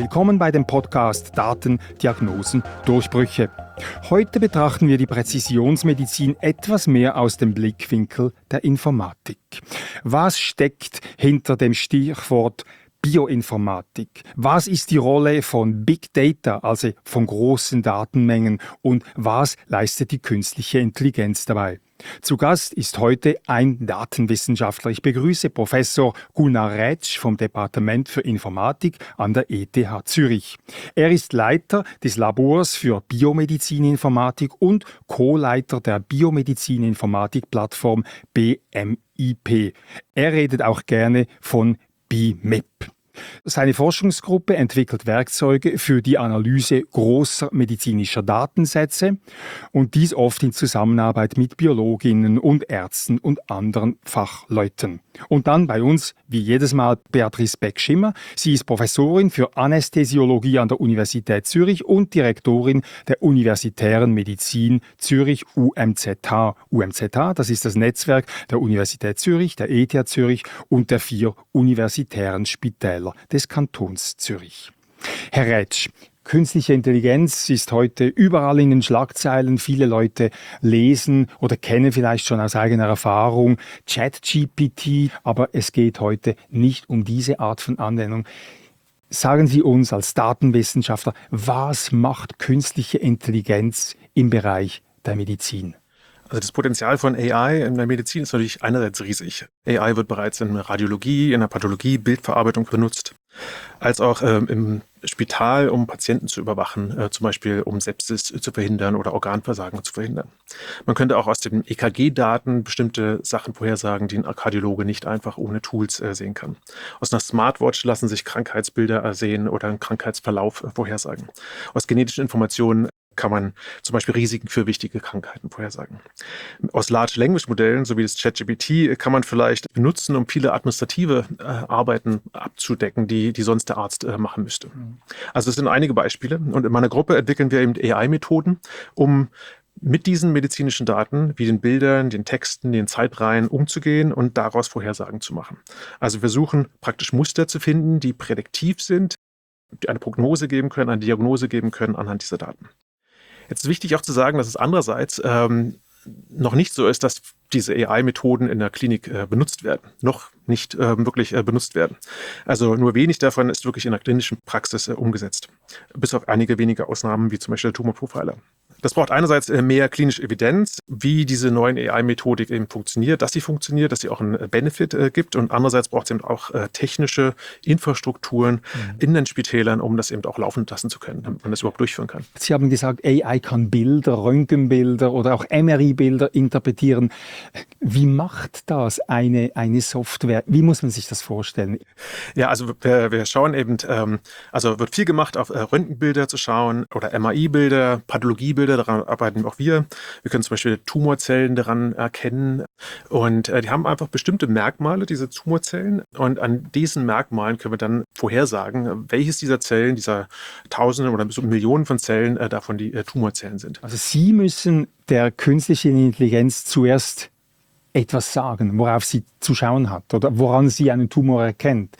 Willkommen bei dem Podcast Daten, Diagnosen, Durchbrüche. Heute betrachten wir die Präzisionsmedizin etwas mehr aus dem Blickwinkel der Informatik. Was steckt hinter dem Stichwort Bioinformatik? Was ist die Rolle von Big Data, also von großen Datenmengen, und was leistet die künstliche Intelligenz dabei? Zu Gast ist heute ein Datenwissenschaftler. Ich begrüße Professor Gunnar Rätsch vom Departement für Informatik an der ETH Zürich. Er ist Leiter des Labors für Biomedizininformatik und Co-Leiter der Biomedizininformatik-Plattform BMIP. Er redet auch gerne von BIMIP. Seine Forschungsgruppe entwickelt Werkzeuge für die Analyse großer medizinischer Datensätze und dies oft in Zusammenarbeit mit Biologinnen und Ärzten und anderen Fachleuten. Und dann bei uns, wie jedes Mal, Beatrice Beck-Schimmer. Sie ist Professorin für Anästhesiologie an der Universität Zürich und Direktorin der Universitären Medizin Zürich UMZH. UMZH, das ist das Netzwerk der Universität Zürich, der ETH Zürich und der 4 universitären Spitäler des Kantons Zürich. Herr Rätsch, künstliche Intelligenz ist heute überall in den Schlagzeilen. Viele Leute lesen oder kennen vielleicht schon aus eigener Erfahrung ChatGPT, aber es geht heute nicht um diese Art von Anwendung. Sagen Sie uns als Datenwissenschaftler, was macht künstliche Intelligenz im Bereich der Medizin? Also das Potenzial von AI in der Medizin ist natürlich einerseits riesig. AI wird bereits in der Radiologie, in der Pathologie, Bildverarbeitung benutzt, als auch im Spital, um Patienten zu überwachen, zum Beispiel um Sepsis zu verhindern oder Organversagen zu verhindern. Man könnte auch aus den EKG-Daten bestimmte Sachen vorhersagen, die ein Kardiologe nicht einfach ohne Tools sehen kann. Aus einer Smartwatch lassen sich Krankheitsbilder sehen oder einen Krankheitsverlauf vorhersagen. Aus genetischen Informationen kann man zum Beispiel Risiken für wichtige Krankheiten vorhersagen. Aus Large Language Modellen, so wie das ChatGPT, kann man vielleicht benutzen, um viele administrative Arbeiten abzudecken, die sonst der Arzt machen müsste. Also das sind einige Beispiele. Und in meiner Gruppe entwickeln wir eben AI-Methoden, um mit diesen medizinischen Daten, wie den Bildern, den Texten, den Zeitreihen umzugehen und daraus Vorhersagen zu machen. Also wir versuchen praktisch Muster zu finden, die prädiktiv sind, die eine Prognose geben können, eine Diagnose geben können anhand dieser Daten. Jetzt ist wichtig auch zu sagen, dass es andererseits noch nicht so ist, dass diese AI-Methoden in der Klinik benutzt werden. Noch nicht wirklich benutzt werden. Also nur wenig davon ist wirklich in der klinischen Praxis umgesetzt. Bis auf einige wenige Ausnahmen, wie zum Beispiel der Tumorprofiler. Das braucht einerseits mehr klinische Evidenz, wie diese neuen AI-Methodik eben funktioniert, dass sie auch einen Benefit gibt. Und andererseits braucht es eben auch technische Infrastrukturen in den Spitälern, um das eben auch laufen lassen zu können, damit man das überhaupt durchführen kann. Sie haben gesagt, AI kann Bilder, Röntgenbilder oder auch MRI-Bilder interpretieren. Wie macht das eine Software? Wie muss man sich das vorstellen? Ja, also wir schauen eben, also wird viel gemacht, auf Röntgenbilder zu schauen oder MRI-Bilder, Pathologiebilder, daran arbeiten auch wir. Wir können zum Beispiel Tumorzellen daran erkennen und die haben einfach bestimmte Merkmale, diese Tumorzellen, und an diesen Merkmalen können wir dann vorhersagen, welches dieser Zellen, dieser Tausende oder bis Millionen von Zellen davon die Tumorzellen sind. Also Sie müssen der künstlichen Intelligenz zuerst etwas sagen, worauf sie zu schauen hat oder woran sie einen Tumor erkennt.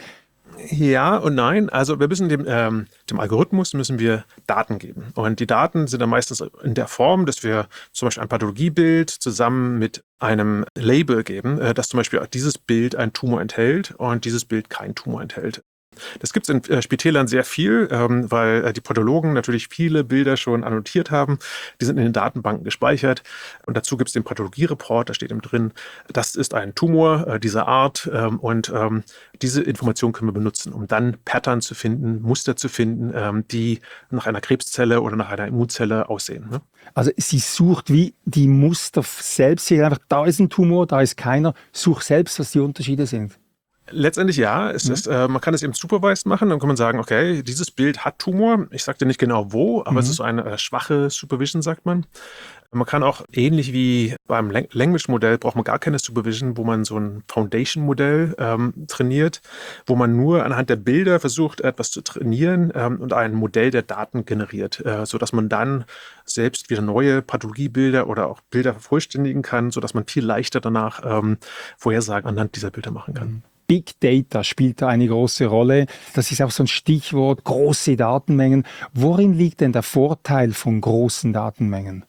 Ja und nein. Also wir müssen dem Algorithmus müssen wir Daten geben. Und die Daten sind dann meistens in der Form, dass wir zum Beispiel ein Pathologiebild zusammen mit einem Label geben, dass zum Beispiel dieses Bild einen Tumor enthält und dieses Bild keinen Tumor enthält. Das gibt es in Spitälern sehr viel, weil die Pathologen natürlich viele Bilder schon annotiert haben. Die sind in den Datenbanken gespeichert. Und dazu gibt es den Pathologiereport, da steht eben drin, das ist ein Tumor dieser Art. Und diese Information können wir benutzen, um dann Pattern zu finden, Muster zu finden, die nach einer Krebszelle oder nach einer Immunzelle aussehen. Ne? Also sie sucht wie die Muster selbst. Sie sagt einfach, da ist ein Tumor, da ist keiner. Such selbst, was die Unterschiede sind. Letztendlich ja. Man kann es eben supervised machen. Dann kann man sagen, okay, dieses Bild hat Tumor. Ich sagte nicht genau wo, aber es ist so eine schwache Supervision, sagt man. Man kann auch, ähnlich wie beim Language-Modell, braucht man gar keine Supervision, wo man so ein Foundation-Modell trainiert, wo man nur anhand der Bilder versucht, etwas zu trainieren und ein Modell der Daten generiert, sodass man dann selbst wieder neue Pathologiebilder oder auch Bilder vervollständigen kann, sodass man viel leichter danach Vorhersagen anhand dieser Bilder machen kann. Big Data spielt da eine große Rolle. Das ist auch so ein Stichwort, große Datenmengen. Worin liegt denn der Vorteil von großen Datenmengen?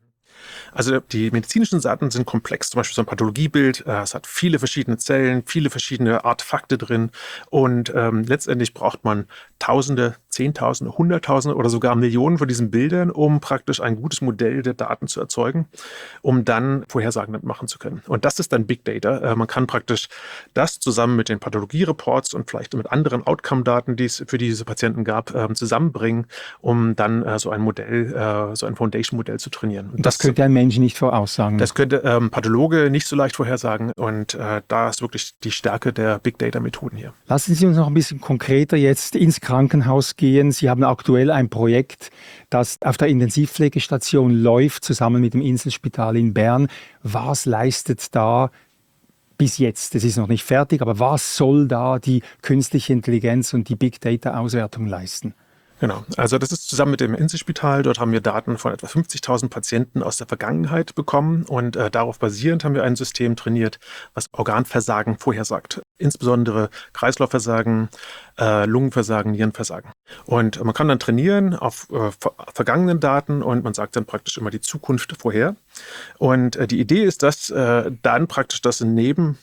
Also die medizinischen Daten sind komplex, zum Beispiel so ein Pathologiebild. Es hat viele verschiedene Zellen, viele verschiedene Artefakte drin und letztendlich braucht man Tausende, Zehntausende, Hunderttausende oder sogar Millionen von diesen Bildern, um praktisch ein gutes Modell der Daten zu erzeugen, um dann Vorhersagen damit machen zu können. Und das ist dann Big Data. Man kann praktisch das zusammen mit den Pathologiereports und vielleicht mit anderen Outcome-Daten, die es für diese Patienten gab, zusammenbringen, um dann so ein Modell, so ein Foundation-Modell zu trainieren. Und das könnte ein Mensch nicht voraussagen. Das könnte Pathologe nicht so leicht vorhersagen und da ist wirklich die Stärke der Big Data-Methoden hier. Lassen Sie uns noch ein bisschen konkreter jetzt ins Krankenhaus gehen. Sie haben aktuell ein Projekt, das auf der Intensivpflegestation läuft, zusammen mit dem Inselspital in Bern. Was leistet da bis jetzt? Das ist noch nicht fertig, aber was soll da die künstliche Intelligenz und die Big Data-Auswertung leisten? Genau, also das ist zusammen mit dem Inselspital. Dort haben wir Daten von etwa 50.000 Patienten aus der Vergangenheit bekommen und darauf basierend haben wir ein System trainiert, was Organversagen vorhersagt. Insbesondere Kreislaufversagen, Lungenversagen, Nierenversagen. Und man kann dann trainieren auf vergangenen Daten und man sagt dann praktisch immer die Zukunft vorher. Und die Idee ist, dass dann praktisch das neben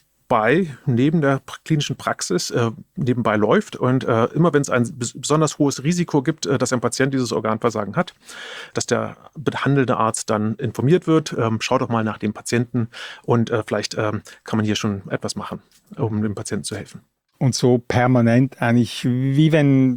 der klinischen Praxis nebenbei läuft und immer wenn es ein besonders hohes Risiko gibt, dass ein Patient dieses Organversagen hat, dass der behandelnde Arzt dann informiert wird, schaut doch mal nach dem Patienten und vielleicht kann man hier schon etwas machen, um dem Patienten zu helfen. Und so permanent eigentlich, wie wenn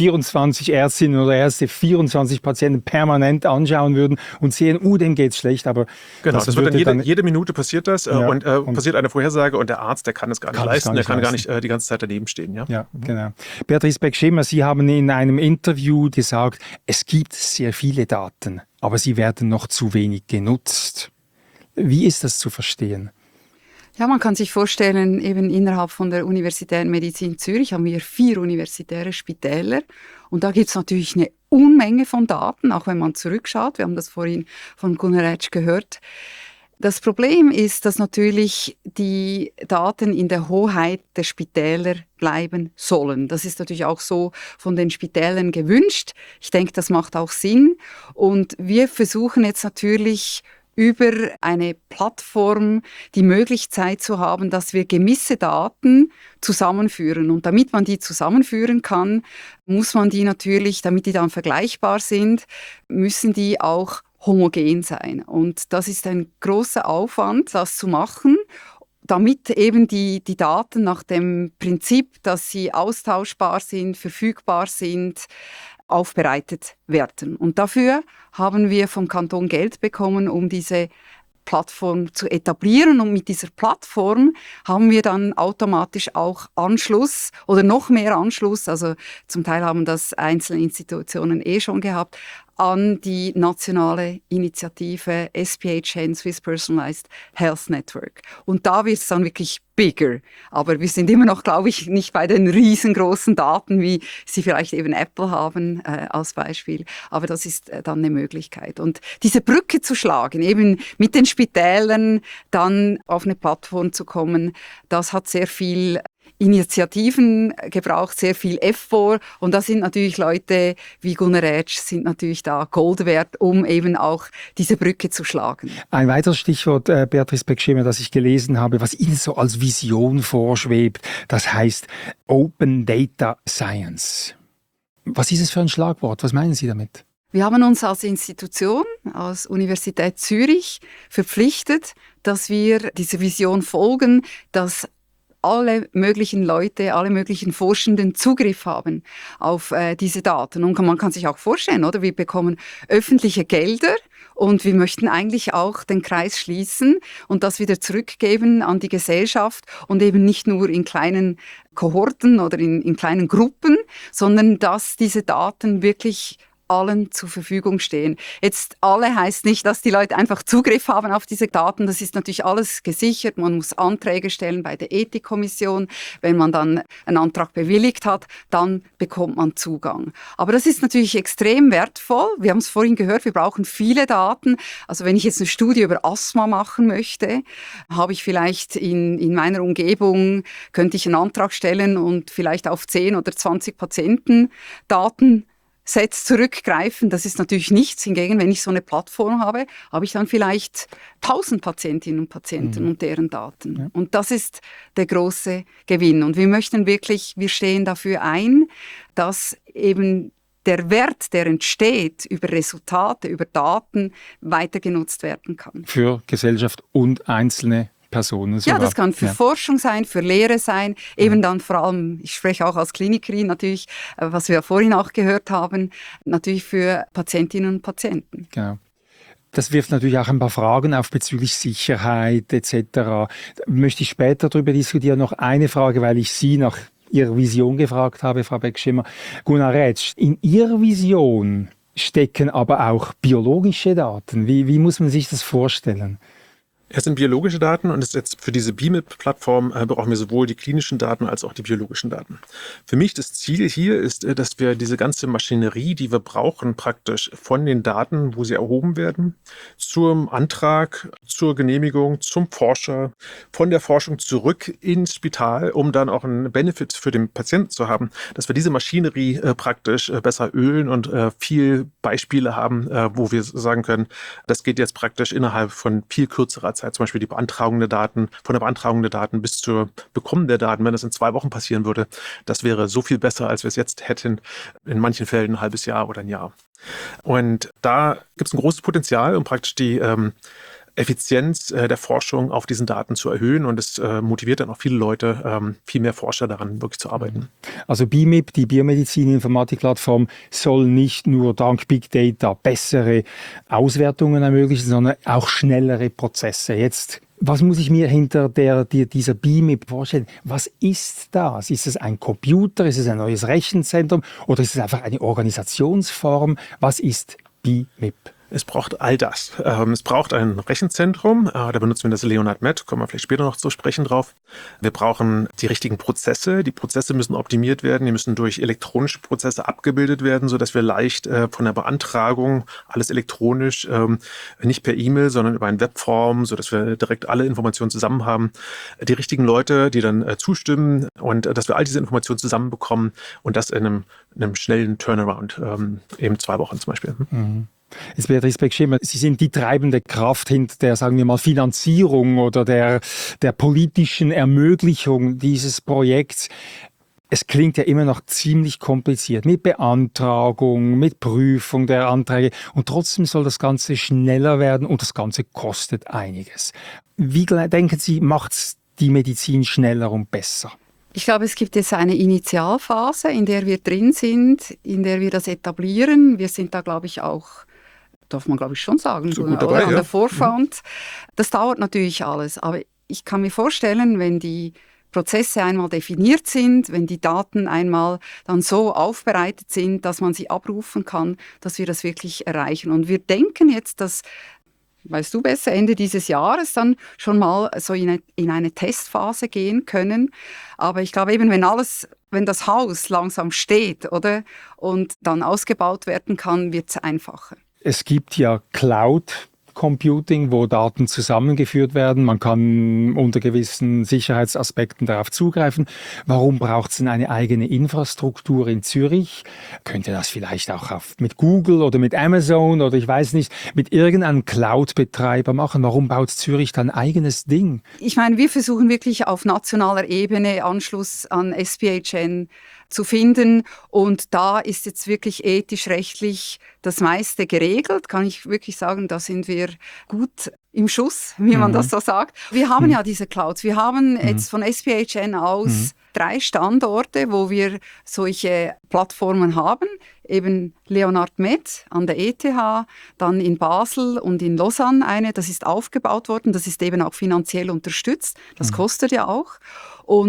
24 Ärztinnen oder Ärzte 24 Patienten permanent anschauen würden und sehen, dem geht's schlecht, aber genau, das wird dann jede Minute passiert das und passiert eine Vorhersage und der Arzt, der kann es gar nicht leisten, der kann gar nicht die ganze Zeit daneben stehen. Ja, genau. Beatrice Beck-Schemer, Sie haben in einem Interview gesagt, es gibt sehr viele Daten, aber sie werden noch zu wenig genutzt. Wie ist das zu verstehen? Ja, man kann sich vorstellen, eben innerhalb von der Universitären Medizin Zürich haben wir 4 universitäre Spitäler und da gibt es natürlich eine Unmenge von Daten, auch wenn man zurückschaut. Wir haben das vorhin von Gunnar Rätsch gehört. Das Problem ist, dass natürlich die Daten in der Hoheit der Spitäler bleiben sollen. Das ist natürlich auch so von den Spitälern gewünscht. Ich denke, das macht auch Sinn und wir versuchen jetzt natürlich über eine Plattform die Möglichkeit zu haben, dass wir gewisse Daten zusammenführen. Und damit man die zusammenführen kann, muss man die natürlich, damit die dann vergleichbar sind, müssen die auch homogen sein. Und das ist ein großer Aufwand, das zu machen, damit eben die Daten nach dem Prinzip, dass sie austauschbar sind, verfügbar sind, aufbereitet werden. Und dafür haben wir vom Kanton Geld bekommen, um diese Plattform zu etablieren. Und mit dieser Plattform haben wir dann automatisch auch Anschluss oder noch mehr Anschluss, also zum Teil haben das einzelne Institutionen schon gehabt, an die nationale Initiative SPHN, Swiss Personalized Health Network. Und da wird es dann wirklich bigger. Aber wir sind immer noch, glaube ich, nicht bei den riesengroßen Daten, wie sie vielleicht eben Apple haben als Beispiel. Aber das ist dann eine Möglichkeit. Und diese Brücke zu schlagen, eben mit den Spitälern dann auf eine Plattform zu kommen, das hat sehr viel Initiativen gebraucht, sehr viel Effort und da sind natürlich Leute wie Gunnar Rätsch sind natürlich da Gold wert, um eben auch diese Brücke zu schlagen. Ein weiteres Stichwort, Beatrice Beck-Schemer, das ich gelesen habe, was Ihnen so als Vision vorschwebt, das heißt Open Data Science. Was ist es für ein Schlagwort? Was meinen Sie damit? Wir haben uns als Institution, als Universität Zürich verpflichtet, dass wir dieser Vision folgen, dass alle möglichen Leute, alle möglichen Forschenden Zugriff haben auf diese Daten. Und man kann sich auch vorstellen, oder? Wir bekommen öffentliche Gelder und wir möchten eigentlich auch den Kreis schließen und das wieder zurückgeben an die Gesellschaft und eben nicht nur in kleinen Kohorten oder in kleinen Gruppen, sondern dass diese Daten wirklich allen zur Verfügung stehen. Jetzt alle heißt nicht, dass die Leute einfach Zugriff haben auf diese Daten. Das ist natürlich alles gesichert. Man muss Anträge stellen bei der Ethikkommission. Wenn man dann einen Antrag bewilligt hat, dann bekommt man Zugang. Aber das ist natürlich extrem wertvoll. Wir haben es vorhin gehört, wir brauchen viele Daten. Also wenn ich jetzt eine Studie über Asthma machen möchte, habe ich vielleicht in meiner Umgebung, könnte ich einen Antrag stellen und vielleicht auf 10 oder 20 Patientendatensets zurückgreifen. Das ist natürlich nichts. Hingegen, wenn ich so eine Plattform habe, habe ich dann vielleicht 1000 Patientinnen und Patienten und deren Daten. Ja. Und das ist der große Gewinn. Und wir stehen dafür ein, dass eben der Wert, der entsteht über Resultate, über Daten, weiter genutzt werden kann. Für Gesellschaft und einzelne Personen sogar. Ja, das kann für Forschung sein, für Lehre sein, eben dann vor allem, ich spreche auch als Klinikerin natürlich, was wir ja vorhin auch gehört haben, natürlich für Patientinnen und Patienten. Genau. Das wirft natürlich auch ein paar Fragen auf bezüglich Sicherheit etc. Da möchte ich später darüber diskutieren. Noch eine Frage, weil ich Sie nach Ihrer Vision gefragt habe, Frau Beck-Schimmer. Gunnar Rätsch, in Ihrer Vision stecken aber auch biologische Daten. Wie muss man sich das vorstellen? Es sind biologische Daten und es ist jetzt für diese BMIP-Plattform brauchen wir sowohl die klinischen Daten als auch die biologischen Daten. Für mich das Ziel hier ist, dass wir diese ganze Maschinerie, die wir brauchen, praktisch von den Daten, wo sie erhoben werden, zum Antrag, zur Genehmigung, zum Forscher, von der Forschung zurück ins Spital, um dann auch einen Benefit für den Patienten zu haben, dass wir diese Maschinerie praktisch besser ölen und viel Beispiele haben, wo wir sagen können, das geht jetzt praktisch innerhalb von viel kürzerer Zeit, zum Beispiel die Beantragung der Daten, von der Beantragung der Daten bis zur Bekommen der Daten, wenn das in 2 Wochen passieren würde, das wäre so viel besser, als wir es jetzt hätten, in manchen Fällen ein halbes Jahr oder ein Jahr. Und da gibt es ein großes Potenzial, um praktisch die Effizienz der Forschung auf diesen Daten zu erhöhen und es motiviert dann auch viele Leute, viel mehr Forscher daran wirklich zu arbeiten. Also BIMIP, die Biomedizin-Informatik-Plattform, soll nicht nur dank Big Data bessere Auswertungen ermöglichen, sondern auch schnellere Prozesse. Jetzt, was muss ich mir hinter dieser BIMIP vorstellen? Was ist das? Ist es ein Computer? Ist es ein neues Rechenzentrum? Oder ist es einfach eine Organisationsform? Was ist BIMIP? Es braucht all das. Es braucht ein Rechenzentrum, da benutzen wir das Leonard Met, kommen wir vielleicht später noch zu sprechen drauf. Wir brauchen die richtigen Prozesse. Die Prozesse müssen optimiert werden, die müssen durch elektronische Prozesse abgebildet werden, sodass wir leicht von der Beantragung, alles elektronisch, nicht per E-Mail, sondern über eine Webform, sodass wir direkt alle Informationen zusammen haben. Die richtigen Leute, die dann zustimmen und dass wir all diese Informationen zusammenbekommen und das in einem schnellen Turnaround, eben 2 Wochen zum Beispiel. Mhm. Jetzt, Beatrice Beck-Schimmer, Sie sind die treibende Kraft hinter der, sagen wir mal, Finanzierung oder der politischen Ermöglichung dieses Projekts. Es klingt ja immer noch ziemlich kompliziert mit Beantragung, mit Prüfung der Anträge und trotzdem soll das Ganze schneller werden und das Ganze kostet einiges. Wie denken Sie, macht's die Medizin schneller und besser? Ich glaube, es gibt jetzt eine Initialphase, in der wir drin sind, in der wir das etablieren. Wir sind da, glaube ich, auch, darf man, glaube ich, schon sagen, so gut dabei, an der Forefront. Das dauert natürlich alles, aber ich kann mir vorstellen, wenn die Prozesse einmal definiert sind, wenn die Daten einmal dann so aufbereitet sind, dass man sie abrufen kann, dass wir das wirklich erreichen. Und wir denken jetzt, dass, weißt du besser, Ende dieses Jahres dann schon mal so in eine Testphase gehen können. Aber ich glaube eben, wenn das Haus langsam steht, oder, und dann ausgebaut werden kann, wird es einfacher. Es gibt ja Cloud-Computing, wo Daten zusammengeführt werden. Man kann unter gewissen Sicherheitsaspekten darauf zugreifen. Warum braucht es denn eine eigene Infrastruktur in Zürich? Könnte das vielleicht auch mit Google oder mit Amazon oder ich weiß nicht, mit irgendeinem Cloud-Betreiber machen? Warum baut Zürich dann ein eigenes Ding? Ich meine, wir versuchen wirklich auf nationaler Ebene Anschluss an SPHN zu finden. Und da ist jetzt wirklich ethisch-rechtlich das meiste geregelt. Kann ich wirklich sagen, da sind wir gut im Schuss, wie man das so sagt. Wir haben ja diese Clouds. Wir haben jetzt von SPHN aus 3 Standorte, wo wir solche Plattformen haben. Eben Leonard Met an der ETH, dann in Basel und in Lausanne eine. Das ist aufgebaut worden. Das ist eben auch finanziell unterstützt. Das kostet ja auch. Und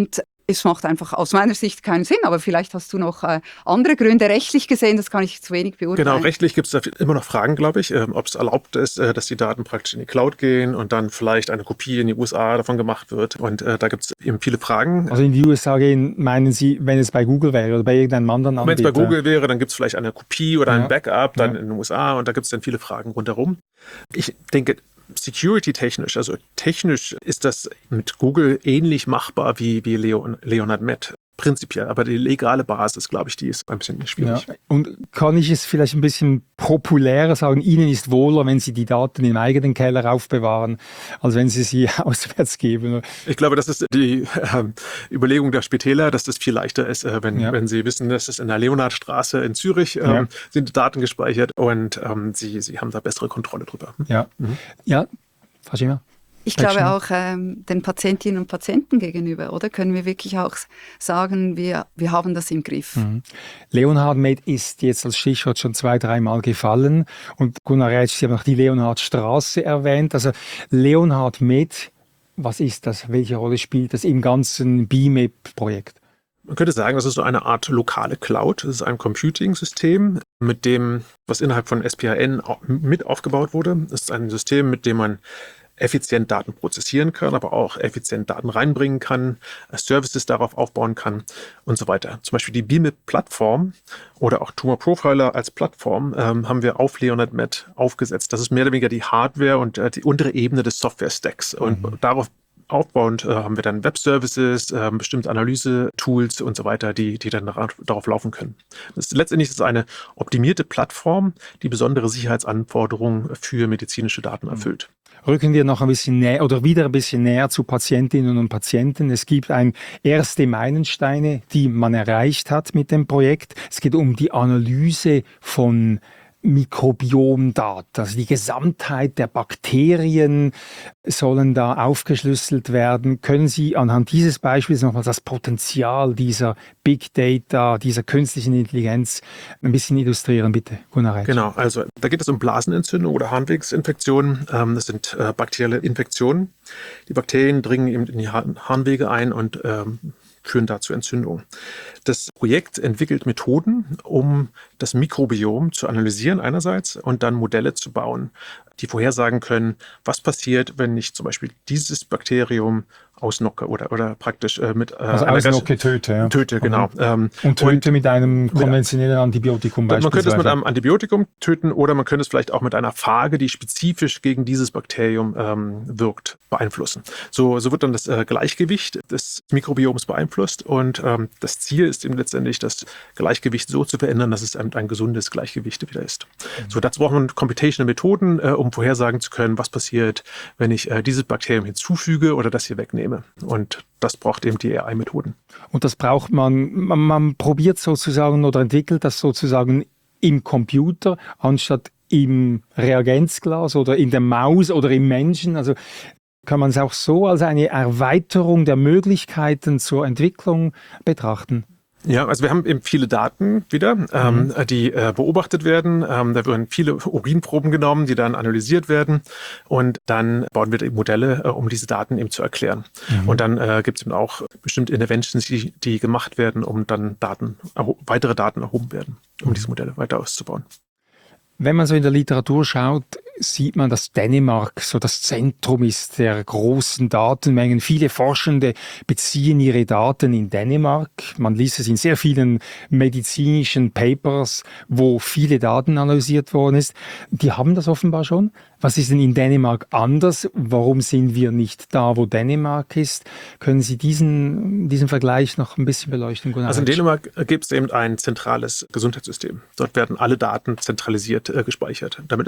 Es macht einfach aus meiner Sicht keinen Sinn, aber vielleicht hast du noch andere Gründe. Rechtlich gesehen, das kann ich zu wenig beurteilen. Genau, rechtlich gibt es da immer noch Fragen, glaube ich, ob es erlaubt ist, dass die Daten praktisch in die Cloud gehen und dann vielleicht eine Kopie in die USA davon gemacht wird. Und da gibt es eben viele Fragen. Also in die USA gehen, meinen Sie, wenn es bei Google wäre oder bei irgendeinem anderen Anbieter? Wenn es bei Google wäre, dann gibt es vielleicht eine Kopie oder ein Backup dann in den USA und da gibt es dann viele Fragen rundherum. Ich denke, security-technisch, also technisch ist das mit Google ähnlich machbar wie Leonard Met. Prinzipiell, aber die legale Basis, glaube ich, die ist ein bisschen schwierig. Ja. Und kann ich es vielleicht ein bisschen populärer sagen, Ihnen ist wohler, wenn Sie die Daten im eigenen Keller aufbewahren, als wenn Sie sie auswärts geben? Ich glaube, das ist die Überlegung der Spitäler, dass das viel leichter ist, wenn sie wissen, dass es in der Leonhardstraße in Zürich sind Daten gespeichert und sie haben da bessere Kontrolle drüber. Ja, ja, Frau Schimmer. Ich glaube auch den Patientinnen und Patienten gegenüber, oder? Können wir wirklich auch sagen, wir haben das im Griff. Leonhard Med ist jetzt als Stichwort schon 2-3 Mal gefallen und Gunnar Rätsch, Sie haben noch die Leonhardstraße erwähnt. Also Leonhard Med, was ist das? Welche Rolle spielt das im ganzen BIMEP-Projekt? Man könnte sagen, das ist so eine Art lokale Cloud. Das ist ein Computing-System, mit dem, was innerhalb von SPIN mit aufgebaut wurde. Das ist ein System, mit dem man effizient Daten prozessieren kann, aber auch effizient Daten reinbringen kann, Services darauf aufbauen kann und so weiter. Zum Beispiel die BIMEP-Plattform oder auch Tumor Profiler als Plattform haben wir auf Leonard Med aufgesetzt. Das ist mehr oder weniger die Hardware und die untere Ebene des Software-Stacks. Und darauf aufbauend haben wir dann Web-Services, bestimmte Analyse-Tools und so weiter, die dann darauf laufen können. Letztendlich ist es eine optimierte Plattform, die besondere Sicherheitsanforderungen für medizinische Daten erfüllt. Rücken wir noch ein bisschen näher oder wieder ein bisschen näher zu Patientinnen und Patienten. Es gibt erste Meilensteine, die man erreicht hat mit dem Projekt. Es geht um die Analyse von Mikrobiomdaten, also die Gesamtheit der Bakterien sollen da aufgeschlüsselt werden. Können Sie anhand dieses Beispiels nochmal das Potenzial dieser Big Data, dieser künstlichen Intelligenz ein bisschen illustrieren, bitte, Gunnar Rätsch? Genau, also da geht es um Blasenentzündung oder Harnwegsinfektionen. Das sind bakterielle Infektionen. Die Bakterien dringen eben in die Harnwege ein und führen dazu Entzündungen. Das Projekt entwickelt Methoden, um das Mikrobiom zu analysieren einerseits und dann Modelle zu bauen, die vorhersagen können, was passiert, wenn ich zum Beispiel dieses Bakterium ausnocke oder praktisch mit also ausnocke, töte. Ja. Töte, genau. Und töte mit einem konventionellen Antibiotikum beispielsweise. Man könnte es mit einem Antibiotikum töten oder man könnte es vielleicht auch mit einer Phage, die spezifisch gegen dieses Bakterium wirkt, beeinflussen. So wird dann das Gleichgewicht des Mikrobioms beeinflusst und das Ziel ist eben letztendlich, das Gleichgewicht so zu verändern, dass es ein gesundes Gleichgewicht wieder ist. So, dazu braucht man computational Methoden, um vorhersagen zu können, was passiert, wenn ich dieses Bakterium hinzufüge oder das hier wegnehme. Und das braucht eben die AI-Methoden. Und das braucht man probiert sozusagen oder entwickelt das sozusagen im Computer anstatt im Reagenzglas oder in der Maus oder im Menschen. Also kann man es auch so als eine Erweiterung der Möglichkeiten zur Entwicklung betrachten? Ja, also wir haben eben viele Daten wieder, die beobachtet werden. Da werden viele Urinproben genommen, die dann analysiert werden. Und dann bauen wir die Modelle, um diese Daten eben zu erklären. Und dann gibt es eben auch bestimmte Interventions, die gemacht werden, um dann weitere Daten erhoben werden, um diese Modelle weiter auszubauen. Wenn man so in der Literatur schaut, sieht man, dass Dänemark so das Zentrum ist der großen Datenmengen. Viele Forschende beziehen ihre Daten in Dänemark. Man liest es in sehr vielen medizinischen Papers, wo viele Daten analysiert worden ist. Die haben das offenbar schon. Was ist denn in Dänemark anders? Warum sind wir nicht da, wo Dänemark ist? Können Sie diesen Vergleich noch ein bisschen beleuchten, Gunnar? Also in Dänemark gibt es eben ein zentrales Gesundheitssystem. Dort werden alle Daten zentralisiert gespeichert. Damit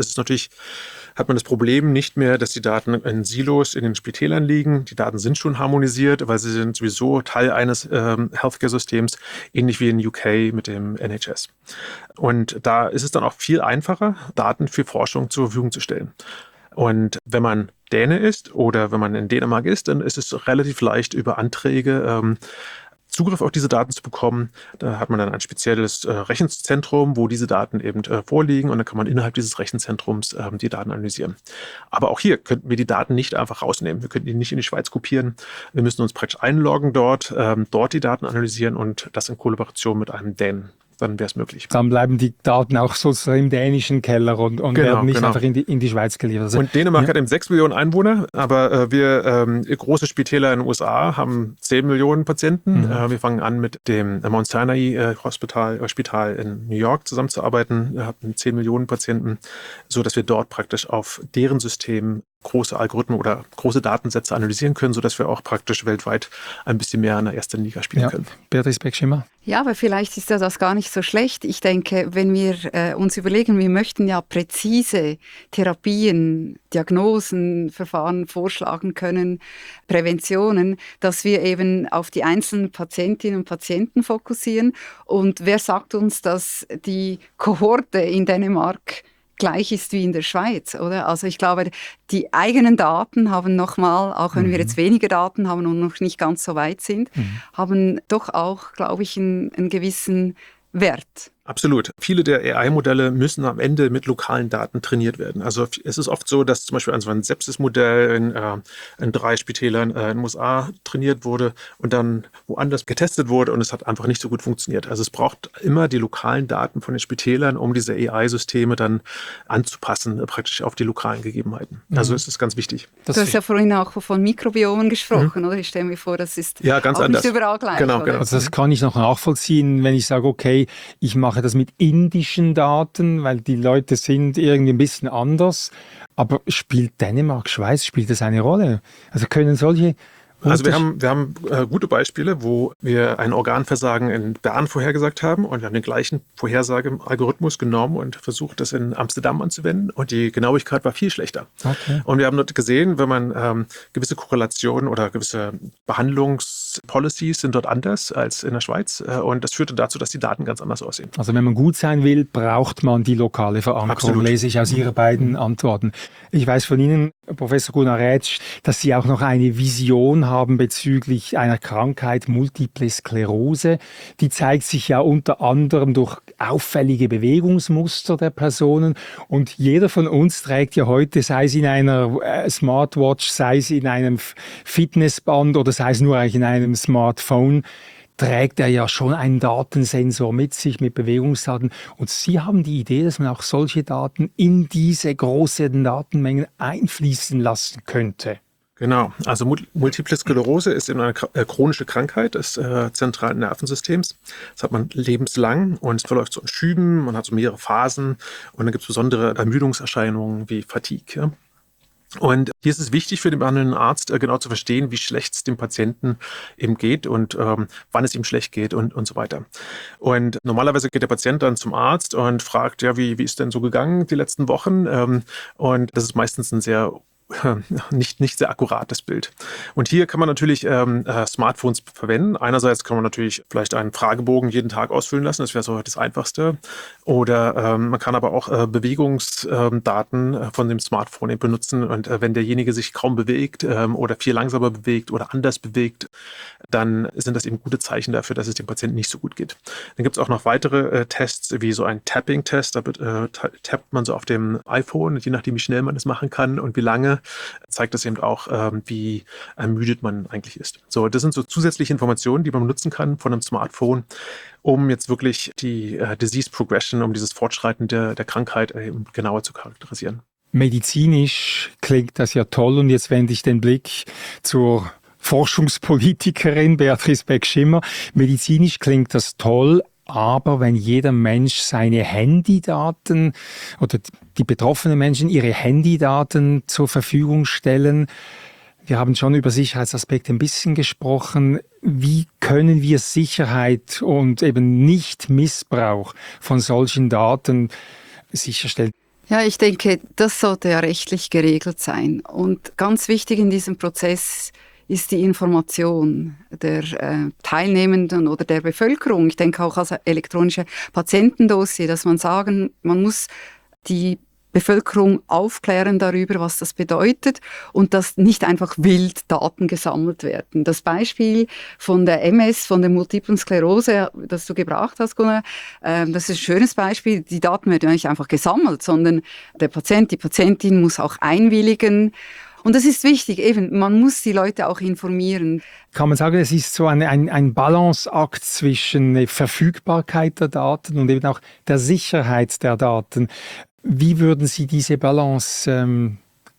hat man das Problem nicht mehr, dass die Daten in Silos in den Spitälern liegen. Die Daten sind schon harmonisiert, weil sie sind sowieso Teil eines Healthcare-Systems, ähnlich wie in UK mit dem NHS. Und da ist es dann auch viel einfacher, Daten für Forschung zur Verfügung zu stellen. Und wenn man Däne ist oder wenn man in Dänemark ist, dann ist es relativ leicht, über Anträge Zugriff auf diese Daten zu bekommen. Da hat man dann ein spezielles Rechenzentrum, wo diese Daten eben vorliegen und dann kann man innerhalb dieses Rechenzentrums die Daten analysieren. Aber auch hier könnten wir die Daten nicht einfach rausnehmen. Wir könnten die nicht in die Schweiz kopieren. Wir müssen uns praktisch einloggen dort die Daten analysieren und das in Kollaboration mit einem Dänen. Dann wäre es möglich. Dann bleiben die Daten auch sozusagen im dänischen Keller und werden nicht einfach in die Schweiz geliefert. Also, und Dänemark hat eben 6 Millionen Einwohner, aber wir große Spitäler in den USA haben 10 Millionen Patienten. Wir fangen an mit dem Mount Sinai Spital in New York zusammenzuarbeiten. Wir haben 10 Millionen Patienten, sodass wir dort praktisch auf deren System große Algorithmen oder große Datensätze analysieren können, sodass wir auch praktisch weltweit ein bisschen mehr in der ersten Liga spielen können. Beatrice Beck-Schimmer? Ja, aber vielleicht ist das gar nicht so schlecht. Ich denke, wenn wir uns überlegen, wir möchten ja präzise Therapien, Diagnosen, Verfahren vorschlagen können, Präventionen, dass wir eben auf die einzelnen Patientinnen und Patienten fokussieren. Und wer sagt uns, dass die Kohorte in Dänemark gleich ist wie in der Schweiz, oder? Also ich glaube, die eigenen Daten haben nochmal, auch wenn wir jetzt weniger Daten haben und noch nicht ganz so weit sind, haben doch auch, glaube ich, einen gewissen Wert. Absolut. Viele der AI-Modelle müssen am Ende mit lokalen Daten trainiert werden. Also es ist oft so, dass zum Beispiel ein Sepsis-Modell in 3 Spitälern in den USA trainiert wurde und dann woanders getestet wurde und es hat einfach nicht so gut funktioniert. Also es braucht immer die lokalen Daten von den Spitälern, um diese AI-Systeme dann anzupassen, praktisch auf die lokalen Gegebenheiten. Also es ist ganz wichtig. Du hast ja vorhin auch von Mikrobiomen gesprochen, oder? Ich stelle mir vor, das ist ganz auch anders. nicht überall gleich. Genau. Also das kann ich noch nachvollziehen, wenn ich sage, okay, ich mache das mit indischen Daten, weil die Leute sind irgendwie ein bisschen anders. Aber spielt Dänemark, Schweiz, spielt das eine Rolle? Also können solche... Also wir haben gute Beispiele, wo wir ein Organversagen in Bern vorhergesagt haben und wir haben den gleichen Vorhersagealgorithmus genommen und versucht, das in Amsterdam anzuwenden und die Genauigkeit war viel schlechter. Okay. Und wir haben dort gesehen, wenn man gewisse Korrelationen oder gewisse Behandlungspolicies sind dort anders als in der Schweiz und das führte dazu, dass die Daten ganz anders aussehen. Also wenn man gut sein will, braucht man die lokale Verankerung, Absolut. Lese ich aus Ihren beiden Antworten. Ich weiß von Ihnen, Professor Gunnar Rätsch, dass Sie auch noch eine Vision haben bezüglich einer Krankheit, Multiple Sklerose. Die zeigt sich ja unter anderem durch auffällige Bewegungsmuster der Personen. Und jeder von uns trägt ja heute, sei es in einer Smartwatch, sei es in einem Fitnessband oder sei es nur in einem Smartphone, trägt er ja schon einen Datensensor mit sich, mit Bewegungsdaten. Und Sie haben die Idee, dass man auch solche Daten in diese großen Datenmengen einfließen lassen könnte. Genau, also Multiple Sklerose ist eben eine chronische Krankheit des zentralen Nervensystems. Das hat man lebenslang und es verläuft so in Schüben, man hat so mehrere Phasen und dann gibt es besondere Ermüdungserscheinungen wie Fatigue. Ja? Und hier ist es wichtig für den behandelnden Arzt, genau zu verstehen, wie schlecht es dem Patienten eben geht und wann es ihm schlecht geht und so weiter. Und normalerweise geht der Patient dann zum Arzt und fragt, ja, wie ist denn so gegangen die letzten Wochen? Und das ist meistens ein sehr nicht sehr akkurates Bild. Und hier kann man natürlich Smartphones verwenden. Einerseits kann man natürlich vielleicht einen Fragebogen jeden Tag ausfüllen lassen, das wäre so das Einfachste. Oder man kann aber auch Bewegungsdaten von dem Smartphone eben benutzen. Und wenn derjenige sich kaum bewegt oder viel langsamer bewegt oder anders bewegt, dann sind das eben gute Zeichen dafür, dass es dem Patienten nicht so gut geht. Dann gibt es auch noch weitere Tests, wie so ein Tapping-Test. Da tappt man so auf dem iPhone, je nachdem, wie schnell man das machen kann und wie lange, zeigt das eben auch, wie ermüdet man eigentlich ist. So, das sind so zusätzliche Informationen, die man nutzen kann von einem Smartphone, um jetzt wirklich die Disease Progression, um dieses Fortschreiten der Krankheit eben genauer zu charakterisieren. Medizinisch klingt das ja toll und jetzt wende ich den Blick zur Forschungspolitikerin Beatrice Beck-Schimmer. Medizinisch klingt das toll, aber wenn jeder Mensch seine Handydaten oder die betroffenen Menschen ihre Handydaten zur Verfügung stellen, wir haben schon über Sicherheitsaspekte ein bisschen gesprochen. Wie können wir Sicherheit und eben nicht Missbrauch von solchen Daten sicherstellen? Ja, ich denke, das sollte ja rechtlich geregelt sein. Und ganz wichtig in diesem Prozess ist die Information der Teilnehmenden oder der Bevölkerung. Ich denke auch als elektronische Patientendossier, dass man muss die Bevölkerung aufklären darüber, was das bedeutet und dass nicht einfach wild Daten gesammelt werden. Das Beispiel von der MS, von der Multiplen Sklerose, das du gebracht hast, Gunnar, das ist ein schönes Beispiel. Die Daten werden nicht einfach gesammelt, sondern der Patient, die Patientin muss auch einwilligen. Und das ist wichtig, eben, man muss die Leute auch informieren. Kann man sagen, es ist so ein Balanceakt zwischen der Verfügbarkeit der Daten und eben auch der Sicherheit der Daten. Wie würden Sie diese Balance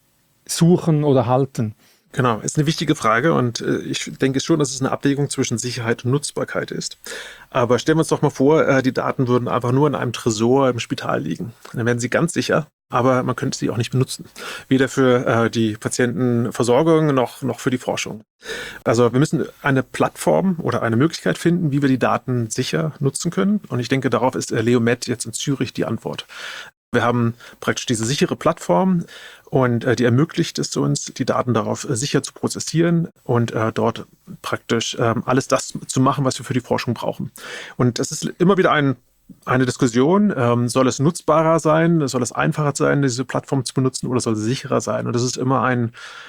suchen oder halten? Genau, ist eine wichtige Frage und ich denke schon, dass es eine Abwägung zwischen Sicherheit und Nutzbarkeit ist. Aber stellen wir uns doch mal vor, die Daten würden einfach nur in einem Tresor im Spital liegen. Dann wären sie ganz sicher, aber man könnte sie auch nicht benutzen. Weder für die Patientenversorgung noch für die Forschung. Also wir müssen eine Plattform oder eine Möglichkeit finden, wie wir die Daten sicher nutzen können. Und ich denke, darauf ist Leomed jetzt in Zürich die Antwort. Wir haben praktisch diese sichere Plattform und die ermöglicht es uns, die Daten darauf sicher zu prozessieren und dort praktisch alles das zu machen, was wir für die Forschung brauchen. Und es ist immer wieder eine Diskussion, soll es nutzbarer sein, soll es einfacher sein, diese Plattform zu benutzen oder soll sie sicherer sein? Und das ist immer ein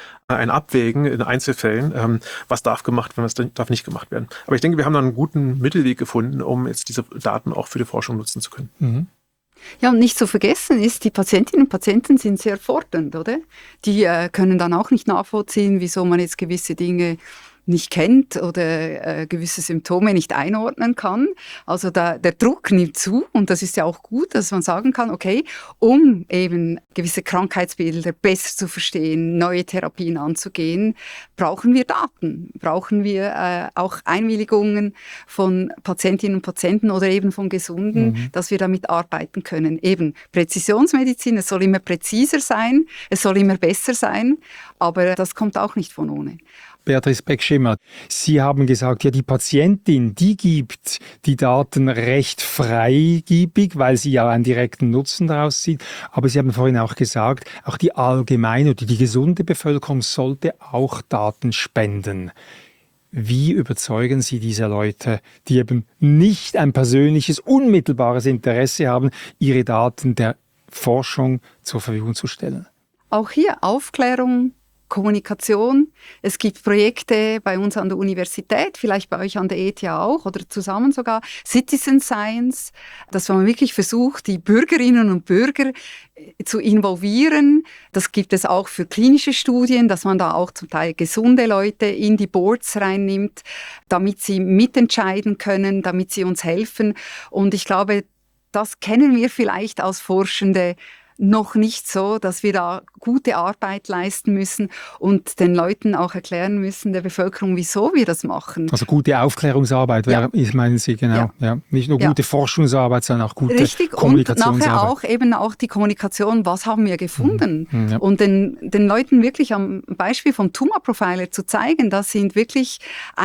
Abwägen in Einzelfällen, was darf gemacht werden, was darf nicht gemacht werden. Aber ich denke, wir haben da einen guten Mittelweg gefunden, um jetzt diese Daten auch für die Forschung nutzen zu können. Mhm. Ja, und nicht zu vergessen ist, die Patientinnen und Patienten sind sehr fordernd, oder? Die können dann auch nicht nachvollziehen, wieso man jetzt gewisse Dinge nicht kennt oder gewisse Symptome nicht einordnen kann. Also der Druck nimmt zu und das ist ja auch gut, dass man sagen kann, okay, um eben gewisse Krankheitsbilder besser zu verstehen, neue Therapien anzugehen, brauchen wir Daten, brauchen wir auch Einwilligungen von Patientinnen und Patienten oder eben von Gesunden, dass wir damit arbeiten können. Eben Präzisionsmedizin, es soll immer präziser sein, es soll immer besser sein, aber das kommt auch nicht von ohne. Beatrice Beck-Schimmer, Sie haben gesagt, ja, die Patientin, die gibt die Daten recht freigebig, weil sie ja einen direkten Nutzen daraus sieht. Aber Sie haben vorhin auch gesagt, auch die allgemeine oder die gesunde Bevölkerung sollte auch Daten spenden. Wie überzeugen Sie diese Leute, die eben nicht ein persönliches, unmittelbares Interesse haben, ihre Daten der Forschung zur Verfügung zu stellen? Auch hier Aufklärung, Kommunikation. Es gibt Projekte bei uns an der Universität, vielleicht bei euch an der ETH auch oder zusammen sogar, Citizen Science, dass man wirklich versucht, die Bürgerinnen und Bürger zu involvieren. Das gibt es auch für klinische Studien, dass man da auch zum Teil gesunde Leute in die Boards reinnimmt, damit sie mitentscheiden können, damit sie uns helfen. Und ich glaube, das kennen wir vielleicht als Forschende noch nicht so, dass wir da gute Arbeit leisten müssen und den Leuten auch erklären müssen, der Bevölkerung, wieso wir das machen. Also gute Aufklärungsarbeit, meinen Sie, genau. Ja. Nicht nur gute Forschungsarbeit, sondern auch gute Kommunikationsarbeit. Und nachher auch eben auch die Kommunikation, was haben wir gefunden? Ja. Und den Leuten wirklich am Beispiel vom Tumorprofiler zu zeigen, das sind wirklich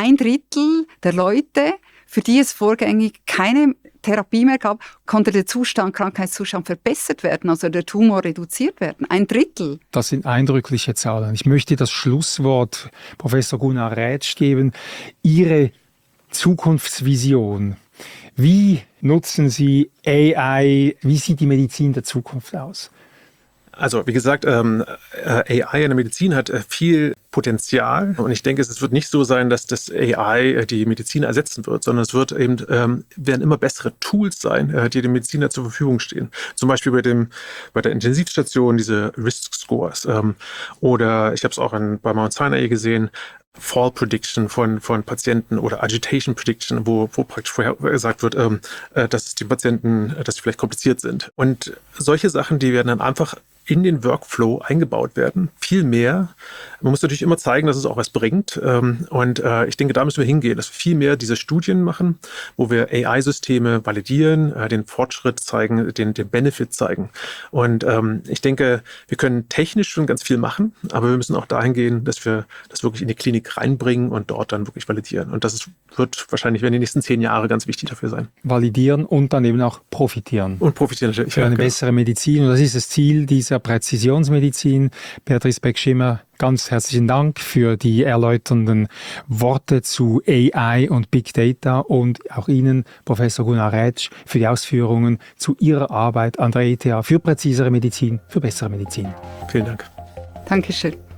1/3 der Leute, für die es vorgängig keine Therapie mehr gab, konnte der Krankheitszustand verbessert werden, also der Tumor reduziert werden. 1/3. Das sind eindrückliche Zahlen. Ich möchte das Schlusswort Professor Gunnar Rätsch geben. Ihre Zukunftsvision. Wie nutzen Sie AI? Wie sieht die Medizin der Zukunft aus? Also wie gesagt, AI in der Medizin hat viel Potenzial und ich denke, es wird nicht so sein, dass das AI die Medizin ersetzen wird, sondern es wird eben werden immer bessere Tools sein, die dem Mediziner zur Verfügung stehen. Zum Beispiel bei der Intensivstation diese Risk Scores oder ich habe es auch bei Mount Sinai gesehen, Fall Prediction von Patienten oder Agitation Prediction, wo praktisch vorher gesagt wird, dass die Patienten, dass sie vielleicht kompliziert sind. Und solche Sachen, die werden dann einfach in den Workflow eingebaut werden. Viel mehr. Man muss natürlich immer zeigen, dass es auch was bringt. Und ich denke, da müssen wir hingehen, dass wir viel mehr diese Studien machen, wo wir AI-Systeme validieren, den Fortschritt zeigen, den Benefit zeigen. Und ich denke, wir können technisch schon ganz viel machen, aber wir müssen auch dahin gehen, dass wir das wirklich in die Klinik reinbringen und dort dann wirklich validieren. Und das wird wahrscheinlich in den nächsten 10 Jahre ganz wichtig dafür sein. Validieren und dann eben auch profitieren. Und profitieren natürlich. Für eine bessere Medizin. Und das ist das Ziel dieser Präzisionsmedizin. Beatrice Beck-Schimmer, ganz herzlichen Dank für die erläuternden Worte zu AI und Big Data und auch Ihnen, Professor Gunnar Rätsch, für die Ausführungen zu Ihrer Arbeit an der ETH für präzisere Medizin, für bessere Medizin. Vielen Dank. Dankeschön.